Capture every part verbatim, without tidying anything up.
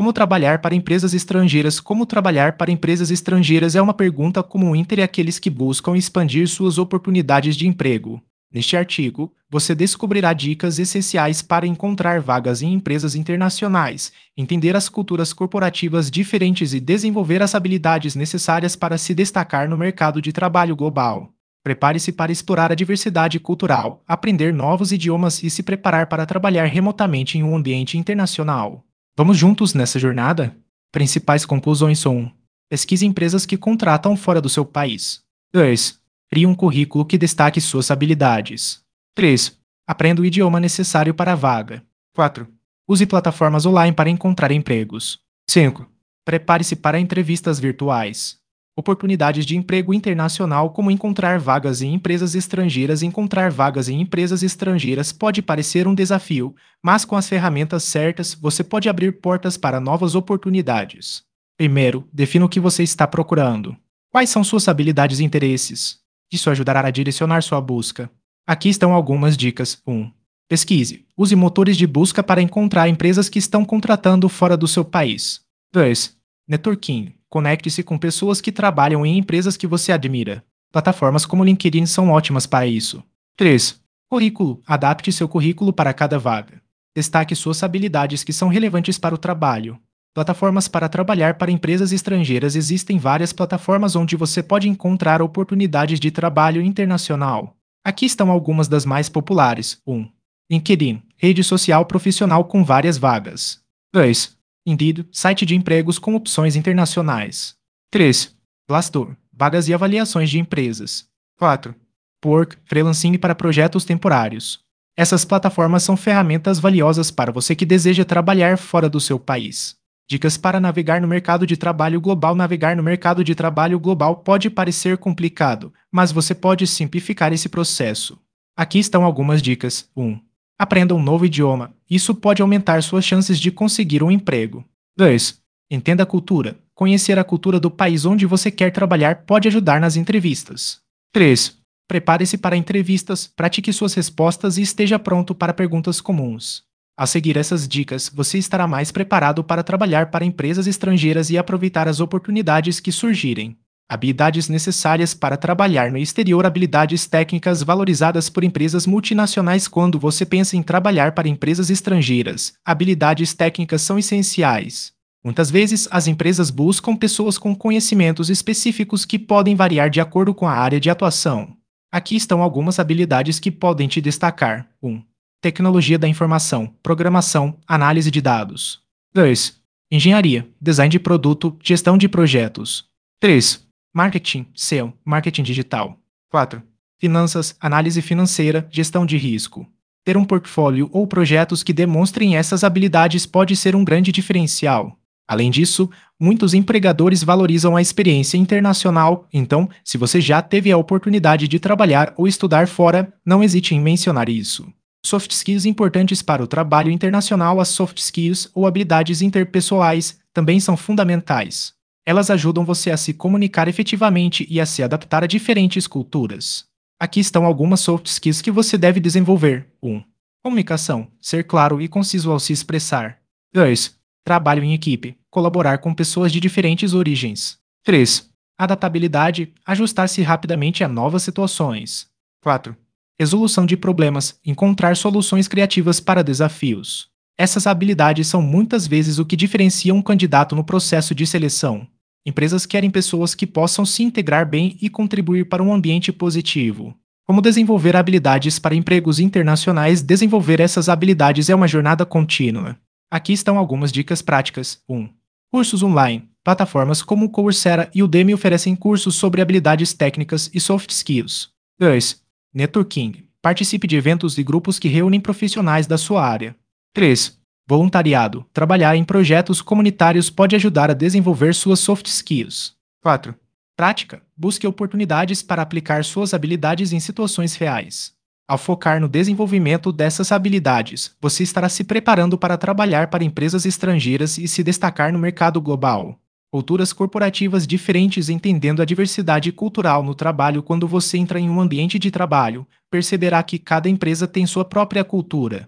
Como trabalhar para empresas estrangeiras? Como trabalhar para empresas estrangeiras é uma pergunta comum entre aqueles que buscam expandir suas oportunidades de emprego. Neste artigo, você descobrirá dicas essenciais para encontrar vagas em empresas internacionais, entender as culturas corporativas diferentes e desenvolver as habilidades necessárias para se destacar no mercado de trabalho global. Prepare-se para explorar a diversidade cultural, aprender novos idiomas e se preparar para trabalhar remotamente em um ambiente internacional. Vamos juntos nessa jornada? Principais conclusões são: um. Pesquise empresas que contratam fora do seu país. dois. Crie um currículo que destaque suas habilidades. três. Aprenda o idioma necessário para a vaga. quatro. Use plataformas online para encontrar empregos. cinco. Prepare-se para entrevistas virtuais. Oportunidades de emprego internacional, como encontrar vagas em empresas estrangeiras. Encontrar vagas em empresas estrangeiras pode parecer um desafio, mas com as ferramentas certas, você pode abrir portas para novas oportunidades. Primeiro, defina o que você está procurando. Quais são suas habilidades e interesses? Isso ajudará a direcionar sua busca. Aqui estão algumas dicas. um. Pesquise. Use motores de busca para encontrar empresas que estão contratando fora do seu país. dois. Networking. Conecte-se com pessoas que trabalham em empresas que você admira. Plataformas como LinkedIn são ótimas para isso. três. Currículo. Adapte seu currículo para cada vaga. Destaque suas habilidades que são relevantes para o trabalho. Plataformas para trabalhar para empresas estrangeiras. Existem várias plataformas onde você pode encontrar oportunidades de trabalho internacional. Aqui estão algumas das mais populares. um. LinkedIn, rede social profissional com várias vagas. dois. Indeed, site de empregos com opções internacionais. três. Glassdoor, vagas e avaliações de empresas. quatro. Upwork, freelancing para projetos temporários. Essas plataformas são ferramentas valiosas para você que deseja trabalhar fora do seu país. Dicas para navegar no mercado de trabalho global. Navegar no mercado de trabalho global pode parecer complicado, mas você pode simplificar esse processo. Aqui estão algumas dicas. um. Aprenda um novo idioma. Isso pode aumentar suas chances de conseguir um emprego. dois. Entenda a cultura. Conhecer a cultura do país onde você quer trabalhar pode ajudar nas entrevistas. três. Prepare-se para entrevistas, pratique suas respostas e esteja pronto para perguntas comuns. Ao seguir essas dicas, você estará mais preparado para trabalhar para empresas estrangeiras e aproveitar as oportunidades que surgirem. Habilidades necessárias para trabalhar no exterior. Habilidades técnicas valorizadas por empresas multinacionais. Quando você pensa em trabalhar para empresas estrangeiras, habilidades técnicas são essenciais. Muitas vezes, as empresas buscam pessoas com conhecimentos específicos que podem variar de acordo com a área de atuação. Aqui estão algumas habilidades que podem te destacar. um. Tecnologia da informação, programação, análise de dados. dois. Engenharia, design de produto, gestão de projetos. três. Marketing, S E O, marketing digital. quatro. Finanças, análise financeira, gestão de risco. Ter um portfólio ou projetos que demonstrem essas habilidades pode ser um grande diferencial. Além disso, muitos empregadores valorizam a experiência internacional, então, se você já teve a oportunidade de trabalhar ou estudar fora, não hesite em mencionar isso. Soft skills importantes para o trabalho internacional. As soft skills, ou habilidades interpessoais, também são fundamentais. Elas ajudam você a se comunicar efetivamente e a se adaptar a diferentes culturas. Aqui estão algumas soft skills que você deve desenvolver. um. Comunicação. Ser claro e conciso ao se expressar. dois. Trabalho em equipe. Colaborar com pessoas de diferentes origens. três. Adaptabilidade. Ajustar-se rapidamente a novas situações. quatro. Resolução de problemas. Encontrar soluções criativas para desafios. Essas habilidades são muitas vezes o que diferencia um candidato no processo de seleção. Empresas querem pessoas que possam se integrar bem e contribuir para um ambiente positivo. Como desenvolver habilidades para empregos internacionais? Desenvolver essas habilidades é uma jornada contínua. Aqui estão algumas dicas práticas. um. Cursos online. Plataformas como o Coursera e o Udemy oferecem cursos sobre habilidades técnicas e soft skills. dois. Networking. Participe de eventos e grupos que reúnem profissionais da sua área. três. Voluntariado. Trabalhar em projetos comunitários pode ajudar a desenvolver suas soft skills. quatro. Prática. Busque oportunidades para aplicar suas habilidades em situações reais. Ao focar no desenvolvimento dessas habilidades, você estará se preparando para trabalhar para empresas estrangeiras e se destacar no mercado global. Culturas corporativas diferentes. Entendendo a diversidade cultural no trabalho. Quando você entra em um ambiente de trabalho, perceberá que cada empresa tem sua própria cultura.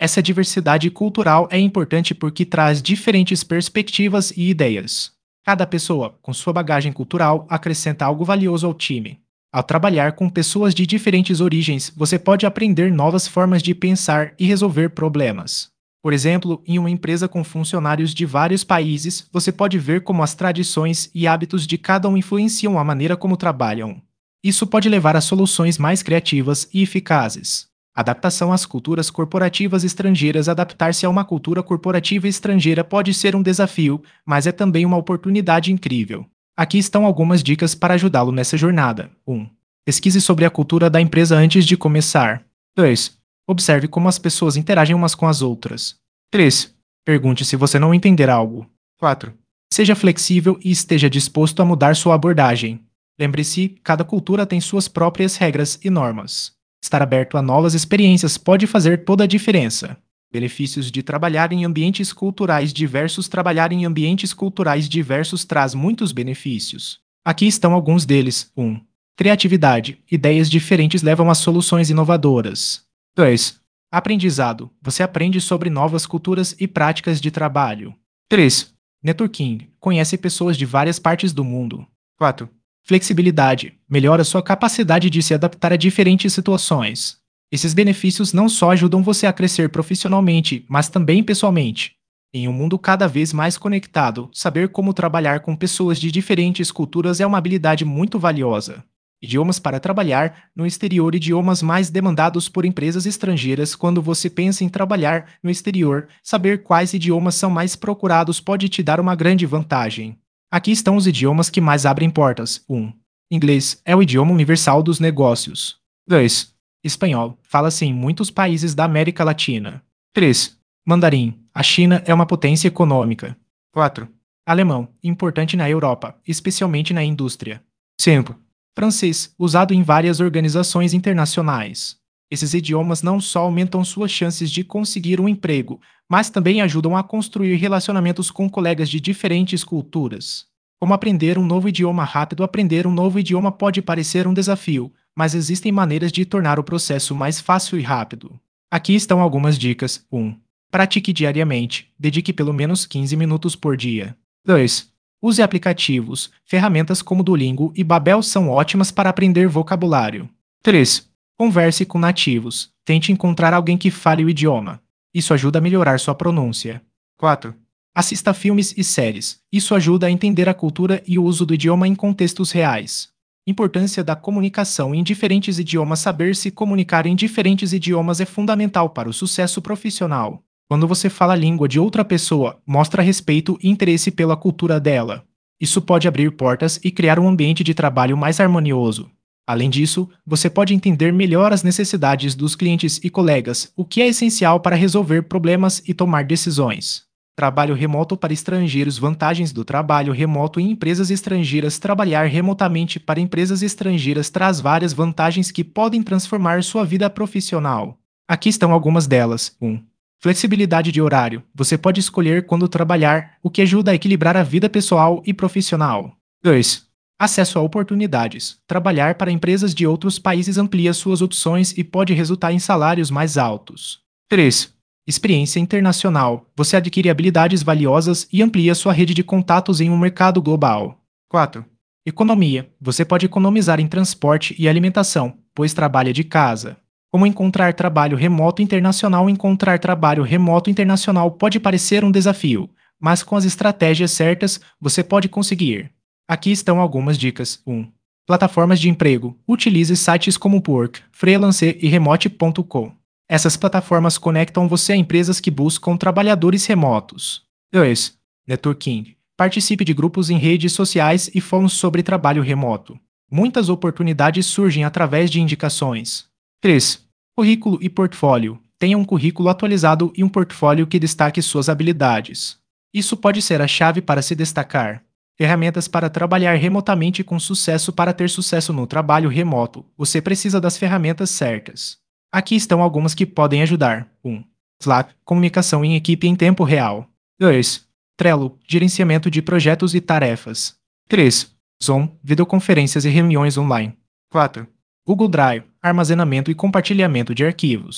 Essa diversidade cultural é importante porque traz diferentes perspectivas e ideias. Cada pessoa, com sua bagagem cultural, acrescenta algo valioso ao time. Ao trabalhar com pessoas de diferentes origens, você pode aprender novas formas de pensar e resolver problemas. Por exemplo, em uma empresa com funcionários de vários países, você pode ver como as tradições e hábitos de cada um influenciam a maneira como trabalham. Isso pode levar a soluções mais criativas e eficazes. Adaptação às culturas corporativas estrangeiras. Adaptar-se a uma cultura corporativa estrangeira pode ser um desafio, mas é também uma oportunidade incrível. Aqui estão algumas dicas para ajudá-lo nessa jornada. um. Pesquise sobre a cultura da empresa antes de começar. dois. Observe como as pessoas interagem umas com as outras. três. Pergunte se você não entender algo. quatro. Seja flexível e esteja disposto a mudar sua abordagem. Lembre-se, cada cultura tem suas próprias regras e normas. Estar aberto a novas experiências pode fazer toda a diferença. Benefícios de trabalhar em ambientes culturais diversos. Trabalhar em ambientes culturais diversos traz muitos benefícios. Aqui estão alguns deles. um. Criatividade. Ideias diferentes levam a soluções inovadoras. dois. Aprendizado. Você aprende sobre novas culturas e práticas de trabalho. três. Networking. Conhece pessoas de várias partes do mundo. quatro. Flexibilidade. Melhora sua capacidade de se adaptar a diferentes situações. Esses benefícios não só ajudam você a crescer profissionalmente, mas também pessoalmente. Em um mundo cada vez mais conectado, saber como trabalhar com pessoas de diferentes culturas é uma habilidade muito valiosa. Idiomas para trabalhar no exterior. Idiomas mais demandados por empresas estrangeiras. Quando você pensa em trabalhar no exterior, saber quais idiomas são mais procurados pode te dar uma grande vantagem. Aqui estão os idiomas que mais abrem portas. um. Inglês é o idioma universal dos negócios. dois. Espanhol. Fala-se em muitos países da América Latina. três. Mandarim. A China é uma potência econômica. quatro. Alemão. Importante na Europa, especialmente na indústria. cinco. Francês. Usado em várias organizações internacionais. Esses idiomas não só aumentam suas chances de conseguir um emprego, mas também ajudam a construir relacionamentos com colegas de diferentes culturas. Como aprender um novo idioma rápido. Aprender um novo idioma pode parecer um desafio, mas existem maneiras de tornar o processo mais fácil e rápido. Aqui estão algumas dicas. um. Pratique diariamente. Dedique pelo menos quinze minutos por dia. dois. Use aplicativos. Ferramentas como Duolingo e Babel são ótimas para aprender vocabulário. três. Converse com nativos. Tente encontrar alguém que fale o idioma. Isso ajuda a melhorar sua pronúncia. quatro. Assista filmes e séries. Isso ajuda a entender a cultura e o uso do idioma em contextos reais. Importância da comunicação em diferentes idiomas. Saber se comunicar em diferentes idiomas é fundamental para o sucesso profissional. Quando você fala a língua de outra pessoa, mostra respeito e interesse pela cultura dela. Isso pode abrir portas e criar um ambiente de trabalho mais harmonioso. Além disso, você pode entender melhor as necessidades dos clientes e colegas, o que é essencial para resolver problemas e tomar decisões. Trabalho remoto para estrangeiros. Vantagens do trabalho remoto em empresas estrangeiras. Trabalhar remotamente para empresas estrangeiras traz várias vantagens que podem transformar sua vida profissional. Aqui estão algumas delas. um. Flexibilidade de horário. Você pode escolher quando trabalhar, o que ajuda a equilibrar a vida pessoal e profissional. dois. Acesso a oportunidades. Trabalhar para empresas de outros países amplia suas opções e pode resultar em salários mais altos. três. Experiência internacional. Você adquire habilidades valiosas e amplia sua rede de contatos em um mercado global. quatro. Economia. Você pode economizar em transporte e alimentação, pois trabalha de casa. Como encontrar trabalho remoto internacional. Encontrar trabalho remoto internacional pode parecer um desafio, mas com as estratégias certas, você pode conseguir. Aqui estão algumas dicas. um. Plataformas de emprego. Utilize sites como Upwork, Freelance e Remote ponto com. Essas plataformas conectam você a empresas que buscam trabalhadores remotos. dois. Networking. Participe de grupos em redes sociais e fóruns sobre trabalho remoto. Muitas oportunidades surgem através de indicações. três. Currículo e portfólio. Tenha um currículo atualizado e um portfólio que destaque suas habilidades. Isso pode ser a chave para se destacar. Ferramentas para trabalhar remotamente com sucesso. Para ter sucesso no trabalho remoto, você precisa das ferramentas certas. Aqui estão algumas que podem ajudar. um. Slack, comunicação em equipe em tempo real. dois. Trello, gerenciamento de projetos e tarefas. três. Zoom, videoconferências e reuniões online. quatro. Google Drive, armazenamento e compartilhamento de arquivos.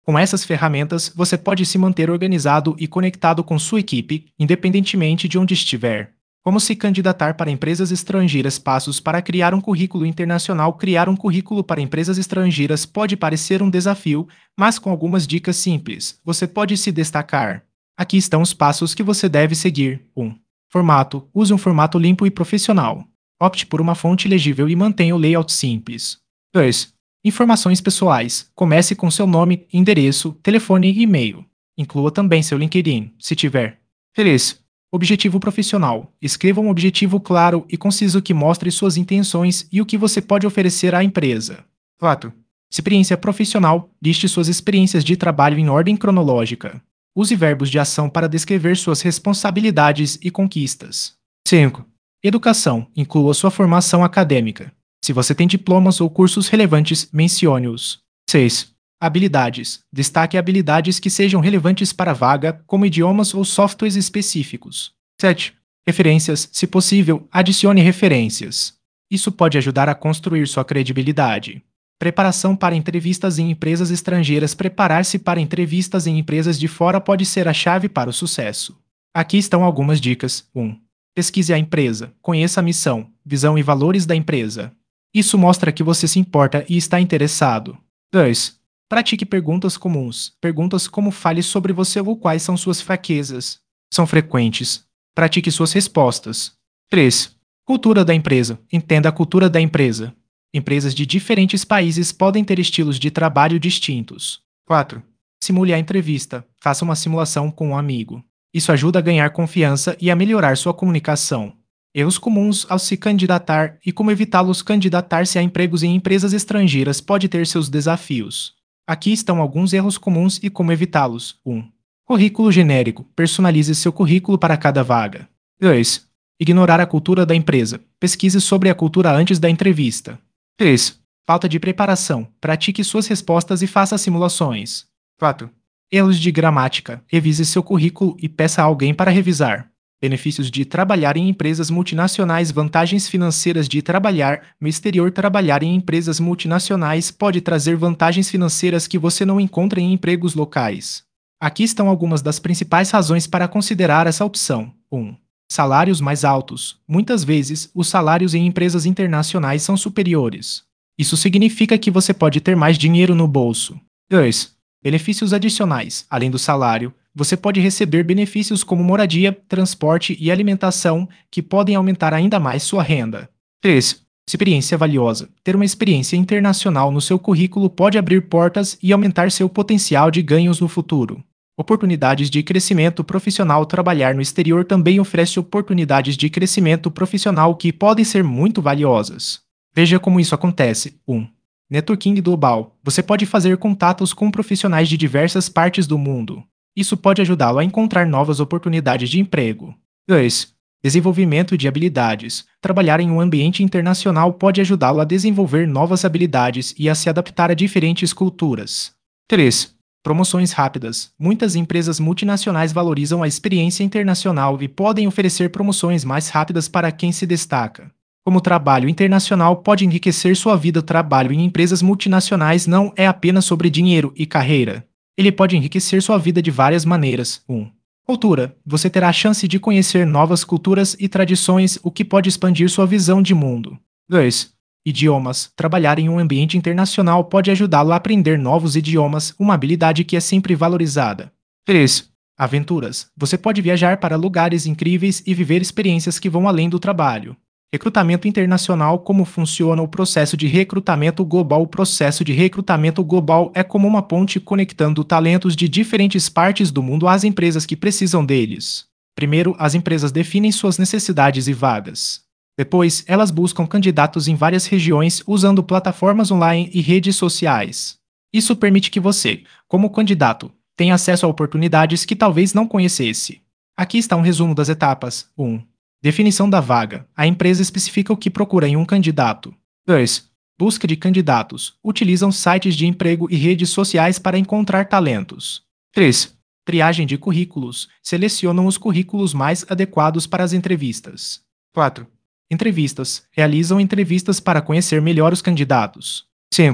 Com essas ferramentas, você pode se manter organizado e conectado com sua equipe, independentemente de onde estiver. Como se candidatar para empresas estrangeiras? Passos para criar um currículo internacional. Criar um currículo para empresas estrangeiras pode parecer um desafio, mas com algumas dicas simples, você pode se destacar. Aqui estão os passos que você deve seguir. um. Formato. Use um formato limpo e profissional. Opte por uma fonte legível e mantenha o layout simples. dois. Informações pessoais. Comece com seu nome, endereço, telefone e e-mail. Inclua também seu LinkedIn, se tiver. três. Objetivo profissional. Escreva um objetivo claro e conciso que mostre suas intenções e o que você pode oferecer à empresa. quatro. Experiência profissional. Liste suas experiências de trabalho em ordem cronológica. Use verbos de ação para descrever suas responsabilidades e conquistas. cinco. Educação. Inclua sua formação acadêmica. Se você tem diplomas ou cursos relevantes, mencione-os. seis. Habilidades. Destaque habilidades que sejam relevantes para a vaga, como idiomas ou softwares específicos. sete. Referências. Se possível, adicione referências. Isso pode ajudar a construir sua credibilidade. Preparação para entrevistas em empresas estrangeiras. Preparar-se para entrevistas em empresas de fora pode ser a chave para o sucesso. Aqui estão algumas dicas. um. Pesquise a empresa. Conheça a missão, visão e valores da empresa. Isso mostra que você se importa e está interessado. dois. Pratique perguntas comuns. Perguntas como fale sobre você ou quais são suas fraquezas. São frequentes. Pratique suas respostas. três. Cultura da empresa. Entenda a cultura da empresa. Empresas de diferentes países podem ter estilos de trabalho distintos. quatro. Simule a entrevista. Faça uma simulação com um amigo. Isso ajuda a ganhar confiança e a melhorar sua comunicação. Erros comuns ao se candidatar e como evitá-los. Candidatar-se a empregos em empresas estrangeiras pode ter seus desafios. Aqui estão alguns erros comuns e como evitá-los. um. Currículo genérico. Personalize seu currículo para cada vaga. dois. Ignorar a cultura da empresa. Pesquise sobre a cultura antes da entrevista. três. Falta de preparação. Pratique suas respostas e faça simulações. quatro. Erros de gramática. Revise seu currículo e peça a alguém para revisar. Benefícios de trabalhar em empresas multinacionais. Vantagens financeiras de trabalhar no exterior. Trabalhar em empresas multinacionais pode trazer vantagens financeiras que você não encontra em empregos locais. Aqui estão algumas das principais razões para considerar essa opção. um. Salários mais altos. Muitas vezes, os salários em empresas internacionais são superiores. Isso significa que você pode ter mais dinheiro no bolso. dois. Benefícios adicionais. Além do salário, você pode receber benefícios como moradia, transporte e alimentação, que podem aumentar ainda mais sua renda. três. Experiência valiosa. Ter uma experiência internacional no seu currículo pode abrir portas e aumentar seu potencial de ganhos no futuro. Oportunidades de crescimento profissional. Trabalhar no exterior também oferece oportunidades de crescimento profissional que podem ser muito valiosas. Veja como isso acontece. um. Networking global. Você pode fazer contatos com profissionais de diversas partes do mundo. Isso pode ajudá-lo a encontrar novas oportunidades de emprego. dois. Desenvolvimento de habilidades. Trabalhar em um ambiente internacional pode ajudá-lo a desenvolver novas habilidades e a se adaptar a diferentes culturas. três. Promoções rápidas. Muitas empresas multinacionais valorizam a experiência internacional e podem oferecer promoções mais rápidas para quem se destaca. Como o trabalho internacional pode enriquecer sua vida, o trabalho em empresas multinacionais não é apenas sobre dinheiro e carreira. Ele pode enriquecer sua vida de várias maneiras. um. Cultura. Você terá a chance de conhecer novas culturas e tradições, o que pode expandir sua visão de mundo. dois. Idiomas. Trabalhar em um ambiente internacional pode ajudá-lo a aprender novos idiomas, uma habilidade que é sempre valorizada. três. Aventuras. Você pode viajar para lugares incríveis e viver experiências que vão além do trabalho. Recrutamento internacional. Como funciona o processo de recrutamento global? O processo de recrutamento global é como uma ponte conectando talentos de diferentes partes do mundo às empresas que precisam deles. Primeiro, as empresas definem suas necessidades e vagas. Depois, elas buscam candidatos em várias regiões usando plataformas online e redes sociais. Isso permite que você, como candidato, tenha acesso a oportunidades que talvez não conhecesse. Aqui está um resumo das etapas. um. Definição da vaga. A empresa especifica o que procura em um candidato. dois. Busca de candidatos. Utilizam sites de emprego e redes sociais para encontrar talentos. três. Triagem de currículos. Selecionam os currículos mais adequados para as entrevistas. quatro. Entrevistas. Realizam entrevistas para conhecer melhor os candidatos. cinco.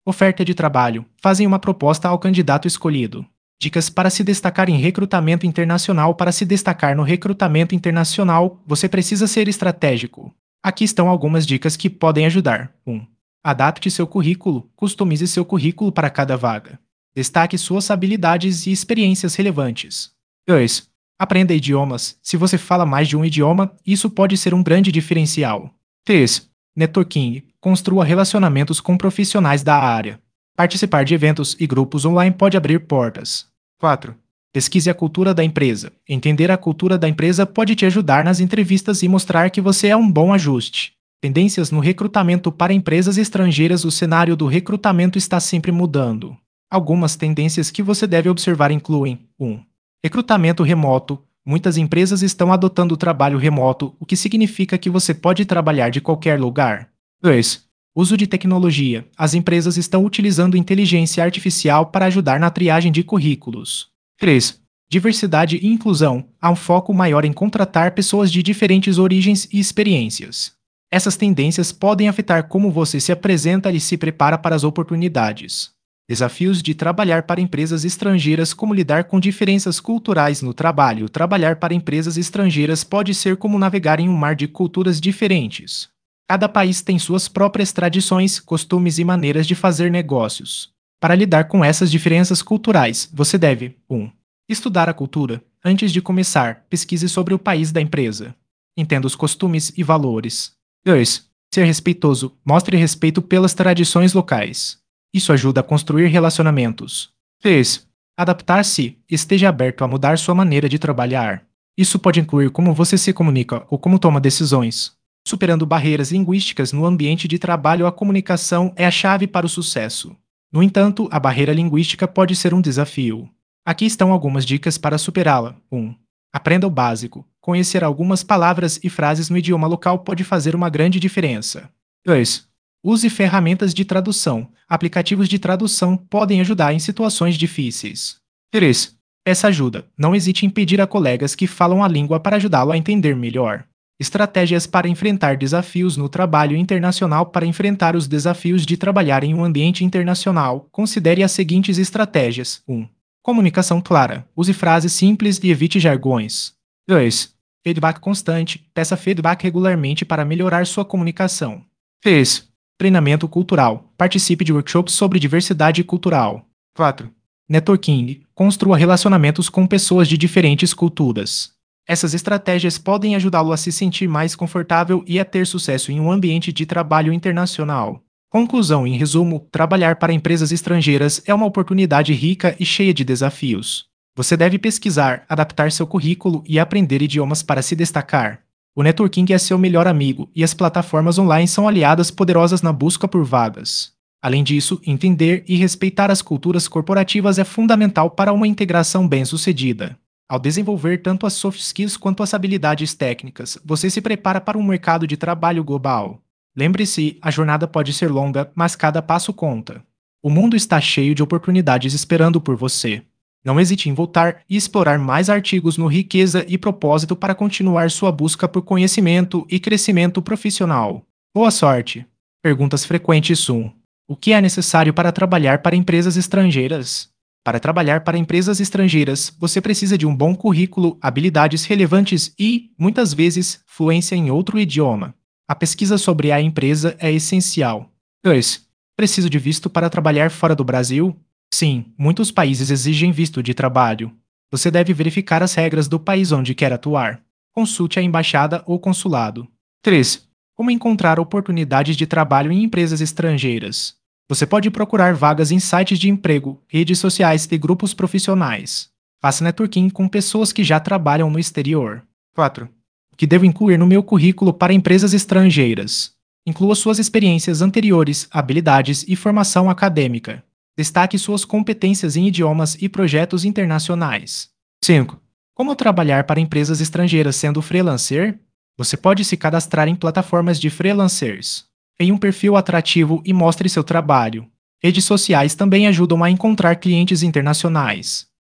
Oferta de trabalho. Fazem uma proposta ao candidato escolhido. Dicas para se destacar em recrutamento internacional. Para se destacar no recrutamento internacional, você precisa ser estratégico. Aqui estão algumas dicas que podem ajudar. um. Adapte seu currículo. Customize seu currículo para cada vaga. Destaque suas habilidades e experiências relevantes. dois. Aprenda idiomas. Se você fala mais de um idioma, isso pode ser um grande diferencial. três. Networking. Construa relacionamentos com profissionais da área. Participar de eventos e grupos online pode abrir portas. quatro. Pesquise a cultura da empresa. Entender a cultura da empresa pode te ajudar nas entrevistas e mostrar que você é um bom ajuste. Tendências no recrutamento para empresas estrangeiras. O cenário do recrutamento está sempre mudando. Algumas tendências que você deve observar incluem: um. Recrutamento remoto. Muitas empresas estão adotando o trabalho remoto, o que significa que você pode trabalhar de qualquer lugar. dois. Uso de tecnologia. As empresas estão utilizando inteligência artificial para ajudar na triagem de currículos. três. Diversidade e inclusão. Há um foco maior em contratar pessoas de diferentes origens e experiências. Essas tendências podem afetar como você se apresenta e se prepara para as oportunidades. Desafios de trabalhar para empresas estrangeiras. Como lidar com diferenças culturais no trabalho. Trabalhar para empresas estrangeiras pode ser como navegar em um mar de culturas diferentes. Cada país tem suas próprias tradições, costumes e maneiras de fazer negócios. Para lidar com essas diferenças culturais, você deve: um. Estudar a cultura. Antes de começar, pesquise sobre o país da empresa. Entenda os costumes e valores. dois. Ser respeitoso. Mostre respeito pelas tradições locais. Isso ajuda a construir relacionamentos. três. Adaptar-se. Esteja aberto a mudar sua maneira de trabalhar. Isso pode incluir como você se comunica ou como toma decisões. Superando barreiras linguísticas no ambiente de trabalho. A comunicação é a chave para o sucesso. No entanto, a barreira linguística pode ser um desafio. Aqui estão algumas dicas para superá-la. um. Aprenda o básico. Conhecer algumas palavras e frases no idioma local pode fazer uma grande diferença. dois. Use ferramentas de tradução. Aplicativos de tradução podem ajudar em situações difíceis. três. Peça ajuda. Não hesite em pedir a colegas que falam a língua para ajudá-lo a entender melhor. Estratégias para enfrentar desafios no trabalho internacional. Para enfrentar os desafios de trabalhar em um ambiente internacional, considere as seguintes estratégias. um. Comunicação clara. Use frases simples e evite jargões. dois. Feedback constante. Peça feedback regularmente para melhorar sua comunicação. três. Treinamento cultural. Participe de workshops sobre diversidade cultural. quatro. Networking. Construa relacionamentos com pessoas de diferentes culturas. Essas estratégias podem ajudá-lo a se sentir mais confortável e a ter sucesso em um ambiente de trabalho internacional. Conclusão: em resumo, trabalhar para empresas estrangeiras é uma oportunidade rica e cheia de desafios. Você deve pesquisar, adaptar seu currículo e aprender idiomas para se destacar. O networking é seu melhor amigo e as plataformas online são aliadas poderosas na busca por vagas. Além disso, entender e respeitar as culturas corporativas é fundamental para uma integração bem-sucedida. Ao desenvolver tanto as soft skills quanto as habilidades técnicas, você se prepara para um mercado de trabalho global. Lembre-se, a jornada pode ser longa, mas cada passo conta. O mundo está cheio de oportunidades esperando por você. Não hesite em voltar e explorar mais artigos no Riqueza e Propósito para continuar sua busca por conhecimento e crescimento profissional. Boa sorte! Perguntas frequentes um. O que é necessário para trabalhar para empresas estrangeiras? Para trabalhar para empresas estrangeiras, você precisa de um bom currículo, habilidades relevantes e, muitas vezes, fluência em outro idioma. A pesquisa sobre a empresa é essencial. dois. Preciso de visto para trabalhar fora do Brasil? Sim, muitos países exigem visto de trabalho. Você deve verificar as regras do país onde quer atuar. Consulte a embaixada ou consulado. três. Como encontrar oportunidades de trabalho em empresas estrangeiras? Você pode procurar vagas em sites de emprego, redes sociais e grupos profissionais. Faça networking com pessoas que já trabalham no exterior. quatro. O que devo incluir no meu currículo para empresas estrangeiras? Inclua suas experiências anteriores, habilidades e formação acadêmica. Destaque suas competências em idiomas e projetos internacionais. cinco. Como trabalhar para empresas estrangeiras sendo freelancer? Você pode se cadastrar em plataformas de freelancers. Tenha um perfil atrativo e mostre seu trabalho. Redes sociais também ajudam a encontrar clientes internacionais.